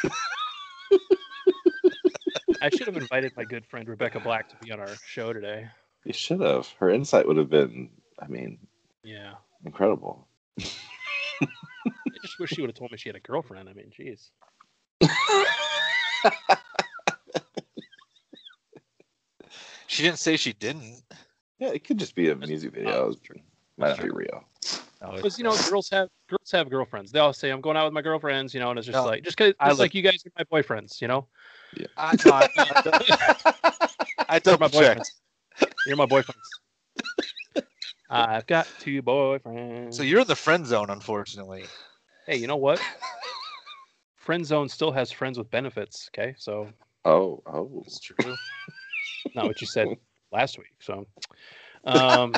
Speaker 2: I should have invited my good friend Rebecca Black to be on our show today.
Speaker 4: You should have. Her insight would have been, I mean,
Speaker 2: Yeah.
Speaker 4: incredible.
Speaker 2: I just wish she would have told me she had a girlfriend. I mean, jeez.
Speaker 3: She didn't say she didn't.
Speaker 4: Yeah, it could just be a music video. It might not be real.
Speaker 3: No,
Speaker 2: Because you know, girls have girls have girlfriends. They all say, "I'm going out with my girlfriends," you know, and it's just
Speaker 3: No,
Speaker 2: like, just because
Speaker 3: I
Speaker 2: it's
Speaker 3: look-
Speaker 2: like you guys are my boyfriends, you know.
Speaker 3: I, no, I, I, I
Speaker 2: You're
Speaker 3: double
Speaker 2: my
Speaker 3: checked.
Speaker 2: boyfriends. You're my boyfriends. I've got two boyfriends.
Speaker 3: So you're in the friend zone, unfortunately.
Speaker 2: Hey, you know what? Friend zone still has friends with benefits. Okay, so
Speaker 4: Oh, oh.
Speaker 3: It's true.
Speaker 2: not what you said last week. So, um,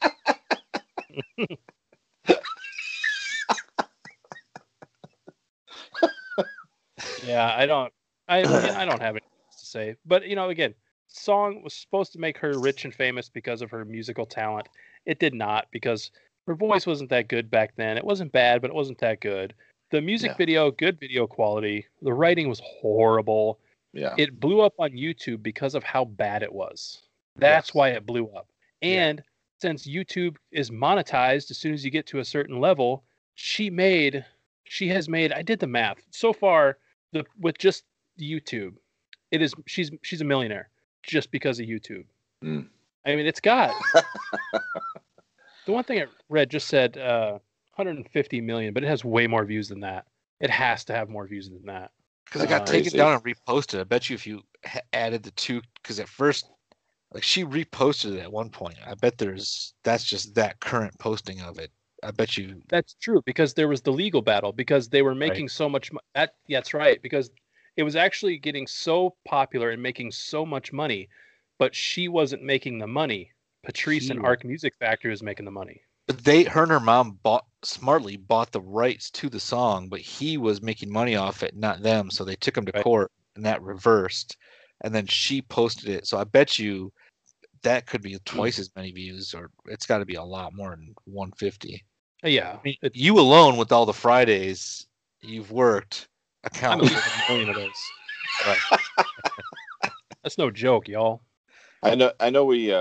Speaker 2: yeah, I don't, I, I don't have anything else to say. But you know, again, song was supposed to make her rich and famous because of her musical talent. It did not, because her voice wasn't that good back then. It wasn't bad, but it wasn't that good. The music
Speaker 4: Yeah.
Speaker 2: video, good video quality. The writing was horrible.
Speaker 4: Yeah.
Speaker 2: It blew up on YouTube because of how bad it was. That's
Speaker 4: Yes.
Speaker 2: why it blew up.
Speaker 3: Yeah.
Speaker 2: And since YouTube is monetized as soon as you get to a certain level, she made, she has made, I did the math. So far, the with just YouTube, it is she's she's a millionaire just because of YouTube.
Speaker 4: Mm.
Speaker 2: I mean, it's got the one thing I read just said uh, one hundred fifty million, but it has way more views than that. It has to have more views than that.
Speaker 3: Because it got
Speaker 2: Uh,
Speaker 3: taken
Speaker 4: crazy.
Speaker 3: down and reposted. I bet you if you ha- added the two, because at first, like she reposted it at one point. I bet there's that's just that current posting of it. I bet you.
Speaker 2: That's true, because there was the legal battle, because they were making so much mo- that yeah, that's right, because it was actually getting so popular and making so much money, but she wasn't making the money. Patrice
Speaker 3: He
Speaker 2: and
Speaker 3: was.
Speaker 2: Arc Music Factory was making the money.
Speaker 3: But they, her and her mom bought smartly bought the rights to the song, but he was making money off it, not them. So they took him to
Speaker 2: Right.
Speaker 3: court, and that reversed. And then she posted it. So I bet you that could be twice as many views, or it's got to be a lot more than one hundred fifty.
Speaker 2: Uh, Yeah,
Speaker 3: I mean,
Speaker 2: it-
Speaker 3: you alone with all the Fridays you've worked
Speaker 2: I'm
Speaker 3: account.
Speaker 2: at least a million of those.
Speaker 3: Right.
Speaker 2: That's no joke, y'all.
Speaker 4: I know. I know. We uh,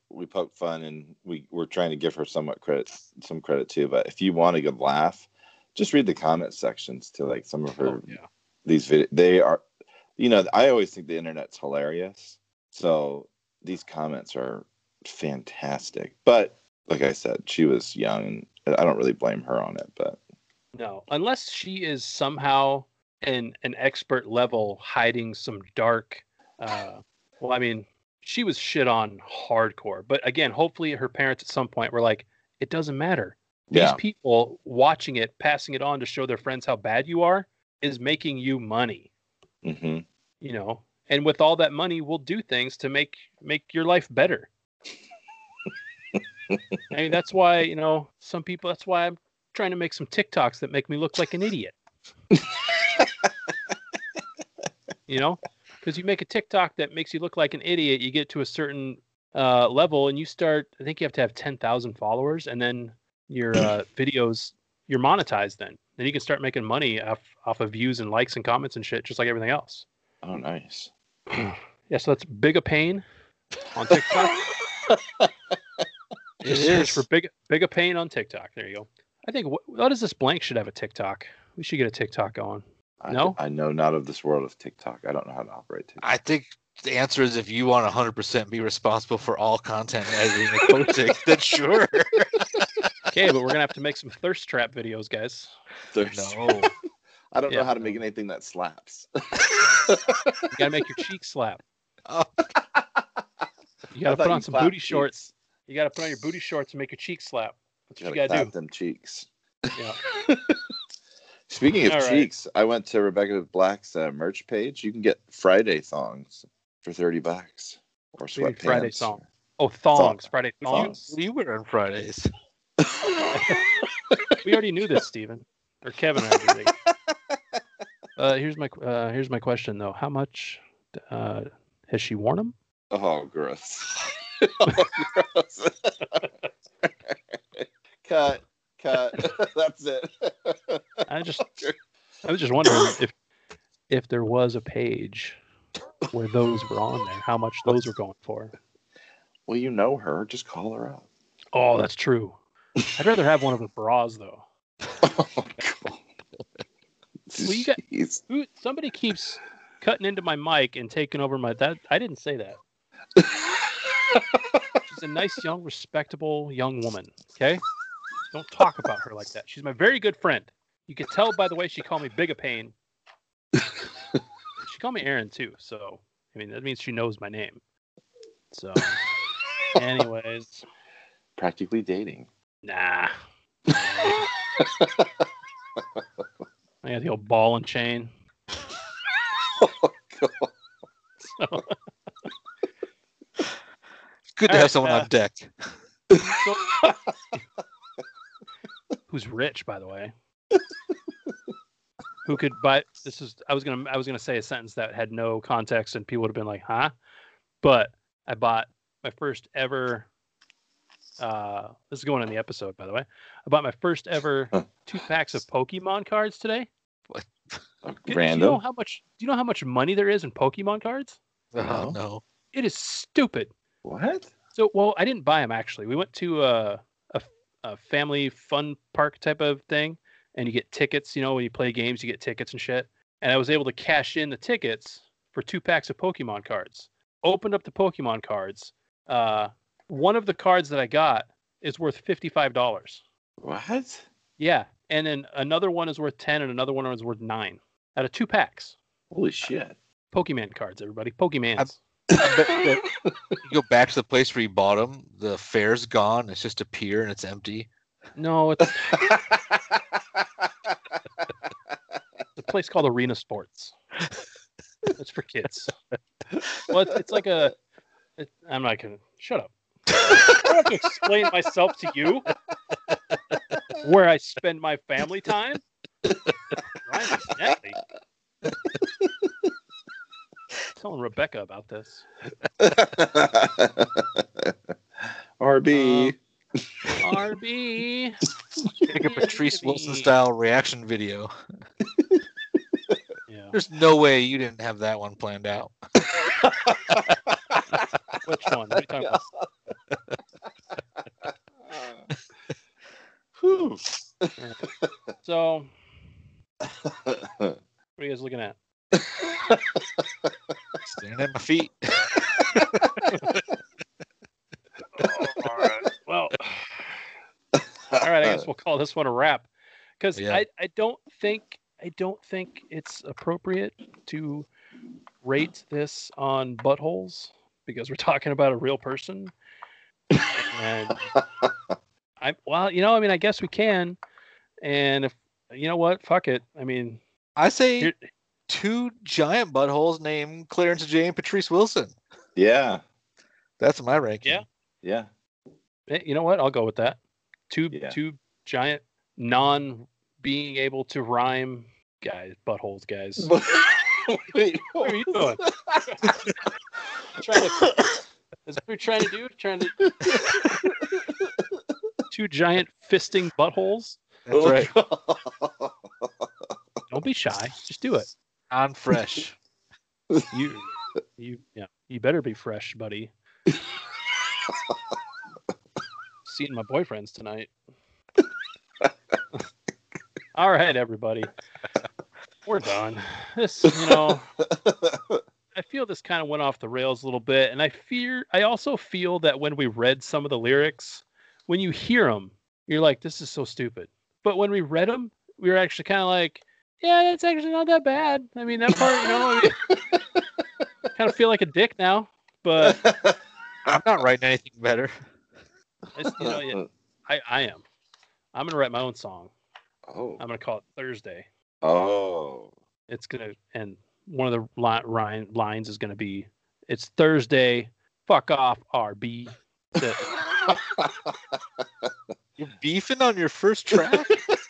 Speaker 4: we poke fun and we we're trying to give her somewhat credit, some credit too. But if you want a good laugh, just read the comment sections to like some of her
Speaker 2: Oh, yeah.
Speaker 4: these videos. They are, you know, I always think the internet's hilarious. So these comments are fantastic. But like I said, she was young, and I don't really blame her on it. But
Speaker 2: No, unless she is somehow an an expert level hiding some dark. Uh, well, I mean, she was shit on hardcore. But again, hopefully her parents at some point were like, it doesn't matter. These
Speaker 4: yeah,
Speaker 2: people watching it, passing it on to show their friends how bad you are, is making you money.
Speaker 4: hmm
Speaker 2: You know, and with all that money, we'll do things to make make your life better. I mean, that's why, you know, some people. That's why I'm trying to make some TikToks that make me look like an idiot. You know, because you make a TikTok that makes you look like an idiot, you get to a certain uh, level, and you start. I think you have to have ten thousand followers, and then your uh, videos you're monetized. Then, then you can start making money off off of views and likes and comments and shit, just like everything else.
Speaker 4: oh nice.
Speaker 2: Yeah, so that's Big a Pain on TikTok.
Speaker 3: It
Speaker 2: Just search
Speaker 3: is.
Speaker 2: for Big Big a Pain on TikTok. There you go. I think what, what is this blank should have a TikTok. We should get a TikTok going.
Speaker 4: I,
Speaker 2: No?
Speaker 4: I know not of this world of TikTok. I don't know how to operate TikTok.
Speaker 3: I think the answer is if you want to one hundred percent be responsible for all content editing and posting, then sure.
Speaker 2: Okay, but we're gonna have to make some thirst trap videos, guys.
Speaker 4: Thirst.
Speaker 3: No.
Speaker 4: I don't
Speaker 2: Yeah.
Speaker 4: know how to make anything that slaps.
Speaker 2: You gotta make your cheeks slap.
Speaker 3: Oh,
Speaker 2: You
Speaker 4: I
Speaker 2: gotta
Speaker 4: thought
Speaker 2: put on
Speaker 4: you
Speaker 2: some
Speaker 4: clapped
Speaker 2: booty
Speaker 4: cheeks.
Speaker 2: shorts. You gotta put on your booty shorts and make your cheeks slap. That's
Speaker 4: You
Speaker 2: what
Speaker 4: gotta
Speaker 2: you gotta
Speaker 4: clap
Speaker 2: do.
Speaker 4: them cheeks.
Speaker 2: Yeah.
Speaker 4: Speaking of
Speaker 2: All right.
Speaker 4: cheeks, I went to Rebecca Black's uh, merch page. You can get Friday thongs for thirty bucks, or
Speaker 2: What do you mean
Speaker 4: sweatpants.
Speaker 2: Friday song? Oh, thongs. Friday
Speaker 3: what do you,
Speaker 2: thongs.
Speaker 3: what do you wear on Fridays?
Speaker 2: We already knew this, Steven. Or Kevin already knew. Uh, here's my uh, here's my question though. How much uh, has she worn them?
Speaker 4: Oh, gross. Oh, gross. Cut. Cut. That's it.
Speaker 2: I just I was just wondering if if there was a page where those were on there, how much those were going for.
Speaker 4: Well, you know her. Just call her up.
Speaker 2: Oh, that's true. I'd rather have one of her bras though.
Speaker 4: Oh, God.
Speaker 2: Well, you got-
Speaker 4: Jeez.
Speaker 2: Who, somebody keeps cutting into my mic and taking over my that. I didn't say that. She's a nice, young, respectable young woman. Okay, don't talk about her like that. She's my very good friend. You could tell by the way she called me Big a Pain. She called me Aaron too. So I mean that means she knows my name. So, anyways,
Speaker 4: Practically dating.
Speaker 2: nah. I got the old ball and chain.
Speaker 4: Oh, God.
Speaker 2: So,
Speaker 3: It's good to
Speaker 2: All
Speaker 3: have
Speaker 2: right,
Speaker 3: someone
Speaker 2: uh,
Speaker 3: on deck.
Speaker 2: so- who's rich, by the way? Who could buy? This is. I was gonna. I was gonna say a sentence that had no context, and people would have been like, "Huh?" But I bought my first ever. Uh, this is going in the episode, by the way. I bought my first ever
Speaker 4: Huh.
Speaker 2: two packs of Pokemon cards today.
Speaker 4: Oh,
Speaker 2: Do you know
Speaker 4: Random.
Speaker 2: how much? Do you know how much money there is in Pokemon cards?
Speaker 3: Oh,
Speaker 4: No.
Speaker 3: no.
Speaker 2: It is stupid.
Speaker 4: What?
Speaker 2: So, well, I didn't buy them actually. We went to a, a, a family fun park type of thing, and you get tickets. You know, when you play games, you get tickets and shit. And I was able to cash in the tickets for two packs of Pokemon cards. Opened up the Pokemon cards. Uh, one of the cards that I got is worth fifty-five dollars.
Speaker 4: What?
Speaker 2: Yeah, and then another one is worth ten, and another one is worth nine. Out of two packs,
Speaker 4: Holy shit.
Speaker 2: Pokemon cards, everybody. Pokemans.
Speaker 3: I bet that you go back to the place where you bought them, the fair's gone, it's just a pier and it's empty.
Speaker 2: No, it's a place called Arena Sports. It's for kids. Well, it's, it's like a. It, I'm not gonna shut up. I don't have to explain myself to you. Where I spend my family time. Ryan Netly. Telling Rebecca about this.
Speaker 4: R B.
Speaker 2: Um, R B.
Speaker 3: Make a Patrice Wilson style reaction video.
Speaker 2: Yeah.
Speaker 3: There's no way you didn't have that one planned out.
Speaker 2: Which one? What are you talking about? So, what are you guys looking at?
Speaker 3: Staring at my feet.
Speaker 2: Oh, all right. Well, all right. I guess we'll call this one a wrap, because
Speaker 3: Yeah.
Speaker 2: I, I don't think I don't think it's appropriate to rate this on buttholes, because we're talking about a real person. And I well, you know, I mean, I guess we can. And if you know what, fuck it. I mean,
Speaker 3: I say
Speaker 2: here,
Speaker 3: two giant buttholes named Clarence J and Patrice Wilson.
Speaker 4: Yeah.
Speaker 3: That's my ranking.
Speaker 2: Yeah.
Speaker 4: Yeah.
Speaker 2: eh, you know what? I'll go with that. Two
Speaker 4: Yeah.
Speaker 2: two giant non being able to rhyme guys, buttholes guys.
Speaker 4: Wait,
Speaker 2: What are you doing? trying to, is that what you're trying to do? Trying to two giant fisting buttholes?
Speaker 3: That's right.
Speaker 2: Don't be shy. Just do it.
Speaker 3: On fresh.
Speaker 2: You you yeah. You better be fresh, buddy. Seeing my boyfriends tonight. All right, everybody. We're done. This, you know, I feel this kind of went off the rails a little bit, and I fear I also feel that when we read some of the lyrics, when you hear them, you're like, this is so stupid. But when we read them, we were actually kind of like, yeah, that's actually not that bad. I mean, that part, you know, I mean, kind of feel like a dick now, but
Speaker 3: I'm not writing anything better.
Speaker 2: it's, you know, yeah, I, I am. I'm gonna write my own song.
Speaker 4: Oh.
Speaker 2: I'm gonna call it Thursday.
Speaker 4: Oh.
Speaker 2: It's gonna, and one of the li- line, lines is gonna be, "It's Thursday. Fuck off, R B." That's it.
Speaker 3: You're beefing on your first track?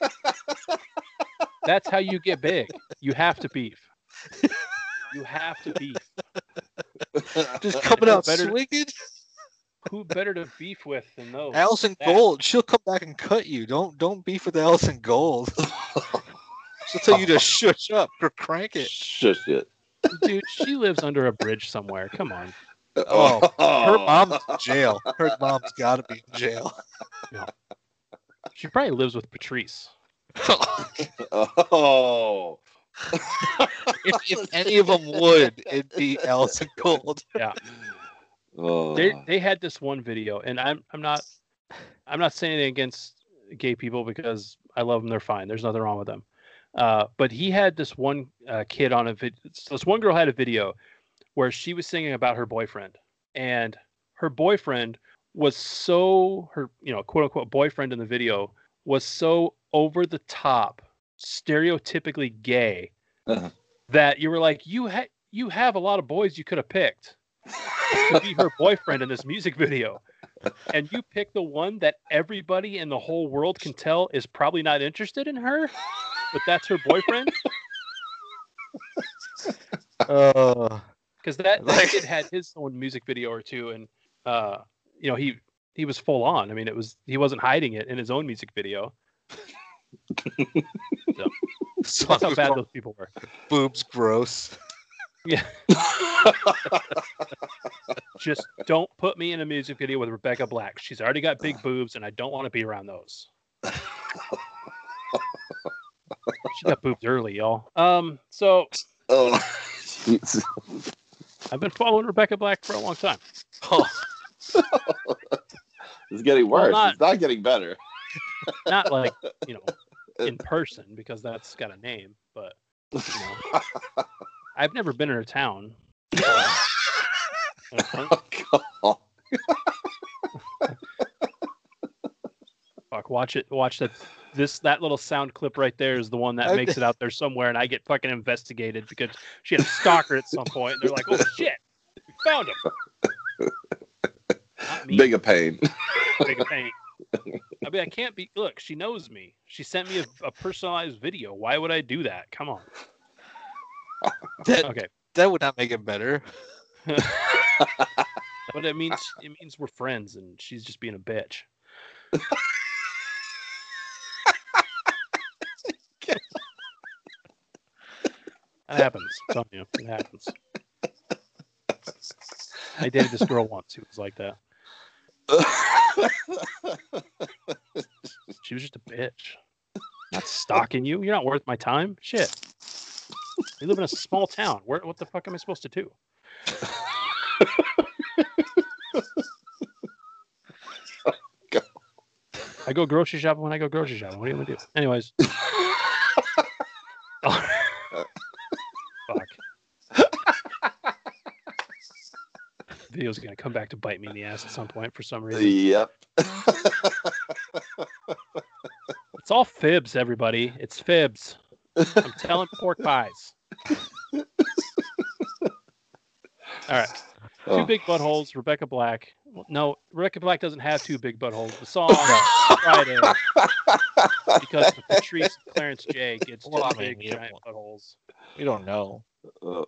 Speaker 2: That's how you get big. You have to beef. You have to beef.
Speaker 3: Just coming out
Speaker 2: Better-
Speaker 3: swinging?
Speaker 2: Who better to beef with than those?
Speaker 3: Allison
Speaker 2: That.
Speaker 3: Gold. She'll come back and cut you. Don't don't beef with Allison Gold. She'll tell you to shush up or crank it.
Speaker 4: Shush it.
Speaker 2: Dude, she lives under a bridge somewhere. Come on.
Speaker 3: Oh, her mom's in jail. Her mom's got to be in jail.
Speaker 2: She probably lives with Patrice.
Speaker 4: Oh.
Speaker 3: if, if any of them would, it'd be Allison Gold.
Speaker 2: Yeah.
Speaker 4: Oh.
Speaker 2: They they had this one video, and I'm I'm not I'm not saying anything against gay people, because I love them. They're fine. There's nothing wrong with them. Uh, but he had this one uh, kid on a video. This one girl had a video where she was singing about her boyfriend, and her boyfriend was so her you know quote unquote boyfriend in the video was so over the top, stereotypically gay,
Speaker 4: Uh-huh.
Speaker 2: that you were like, you ha- you have a lot of boys you could have picked to be her boyfriend in this music video, and you pick the one that everybody in the whole world can tell is probably not interested in her, but that's her boyfriend.
Speaker 3: Uh,
Speaker 2: Because that, that
Speaker 3: Like-
Speaker 2: kid had his own music video or two, and uh, you know he he was full on. I mean, it was he wasn't hiding it in his own music video.
Speaker 3: so
Speaker 2: That's how bad those people were.
Speaker 3: boobs gross.
Speaker 2: Yeah. Just don't put me in a music video with Rebecca Black. She's already got big boobs, and I don't want to be around those. She got boobs early, y'all. Um, so
Speaker 4: Oh. Jeez.
Speaker 2: I've been following Rebecca Black for a long time.
Speaker 3: Oh,
Speaker 4: It's getting
Speaker 2: Well,
Speaker 4: worse.
Speaker 2: not-
Speaker 4: It's not getting better.
Speaker 2: Not like, you know, in person, because that's got a name, but you know, I've never been in her town.
Speaker 4: Oh,
Speaker 2: Fuck, watch it. Watch that. This that little sound clip right there is the one that
Speaker 3: I-
Speaker 2: makes it out there somewhere, and I get fucking investigated because she had a stalker at some point, and they're like, "Oh shit, we found him." Not me.
Speaker 4: Big a pain.
Speaker 2: Big pain. I mean, I can't be. Look, she knows me. She sent me a, a personalized video. Why would I do that? Come on.
Speaker 3: that
Speaker 2: Okay,
Speaker 3: that would not make it better.
Speaker 2: but it means it means we're friends, and she's just being a bitch. That happens. I'm telling you, it happens. I dated this girl once who was like that. She was just a bitch. Not stalking you. You're not worth my time. Shit. We live in a small town. Where? What the fuck am I supposed to do? I go grocery shopping when I go grocery shopping. What are you gonna do? Anyways. Fuck. Video's gonna come back to bite me in the ass at some point for some reason.
Speaker 4: Yep.
Speaker 2: It's all fibs, everybody. It's fibs. I'm telling pork pies. All right. Two
Speaker 4: Oh.
Speaker 2: big buttholes. Rebecca Black. No, Rebecca Black doesn't have two big buttholes. The song Friday because the Patrice Clarence J gets two
Speaker 3: Well, I
Speaker 2: big
Speaker 3: mean, you
Speaker 2: giant buttholes.
Speaker 3: We don't know.
Speaker 4: Uh,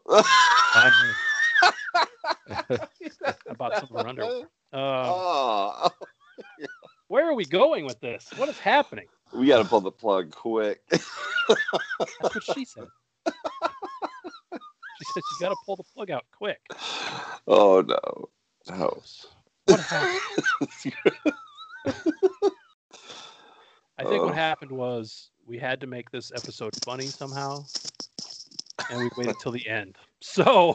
Speaker 2: About some of her underwear. Uh,
Speaker 4: oh.
Speaker 2: where are we going with this? What is happening?
Speaker 4: We got to pull the plug quick.
Speaker 2: That's what she said. She said you got to pull the plug out quick.
Speaker 4: Oh no. No.
Speaker 2: What happened? I think
Speaker 4: Oh.
Speaker 2: what happened was we had to make this episode funny somehow, and we waited till the end. So,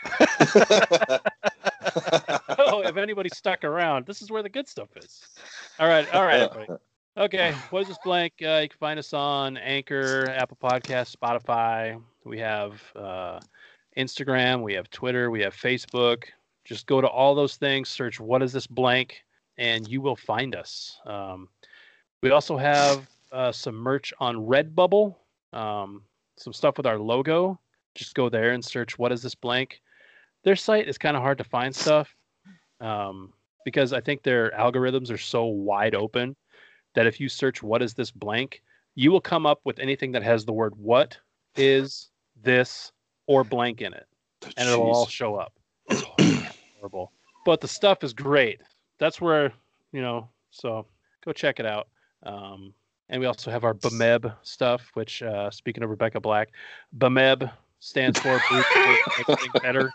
Speaker 2: oh, if anybody stuck around, this is where the good stuff is. All right, all right, everybody. Okay, what is this blank? Uh, you can find us on Anchor, Apple Podcasts, Spotify. We have uh, Instagram, we have Twitter, we have Facebook. Just go to all those things, search what is this blank, and you will find us. Um, we also have uh, some merch on Redbubble, um, some stuff with our logo. Just go there and search what is this blank. Their site is kind of hard to find stuff um, because I think their algorithms are so wide open that if you search what is this blank, you will come up with anything that has the word what is this or blank in it, and it'll all show up. It's horrible, but the stuff is great. That's where, you know, so go check it out. Um, and we also have our B M E B stuff, which, uh, speaking of Rebecca Black, B M E B stands for Boobs Make Everything Better.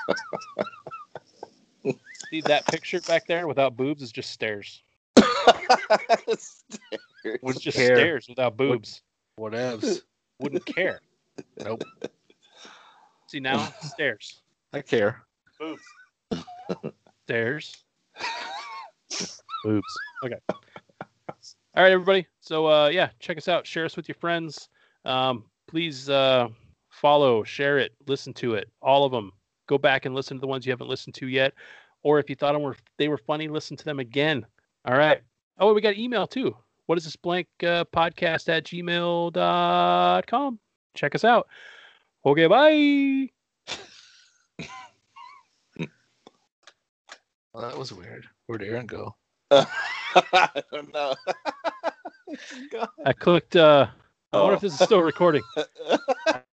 Speaker 2: See that picture back there without boobs is just stairs. It's just
Speaker 3: care.
Speaker 2: stairs without boobs.
Speaker 3: Whatevs.
Speaker 2: Wouldn't care.
Speaker 3: Nope.
Speaker 2: See now, stairs.
Speaker 3: I care.
Speaker 2: Boobs. Stairs. Boobs. Okay. All right, everybody. So, uh, yeah, check us out. Share us with your friends. Um, please uh, follow, share it, listen to it. All of them. Go back and listen to the ones you haven't listened to yet. Or if you thought them were, they were funny, listen to them again. All right. Oh, we got email too. What is this blank uh, podcast at gmail dot com? Check us out. Okay, bye.
Speaker 3: Well, that was weird. Where'd Aaron go?
Speaker 4: I don't know.
Speaker 2: I clicked. Uh, I wonder if this is still recording.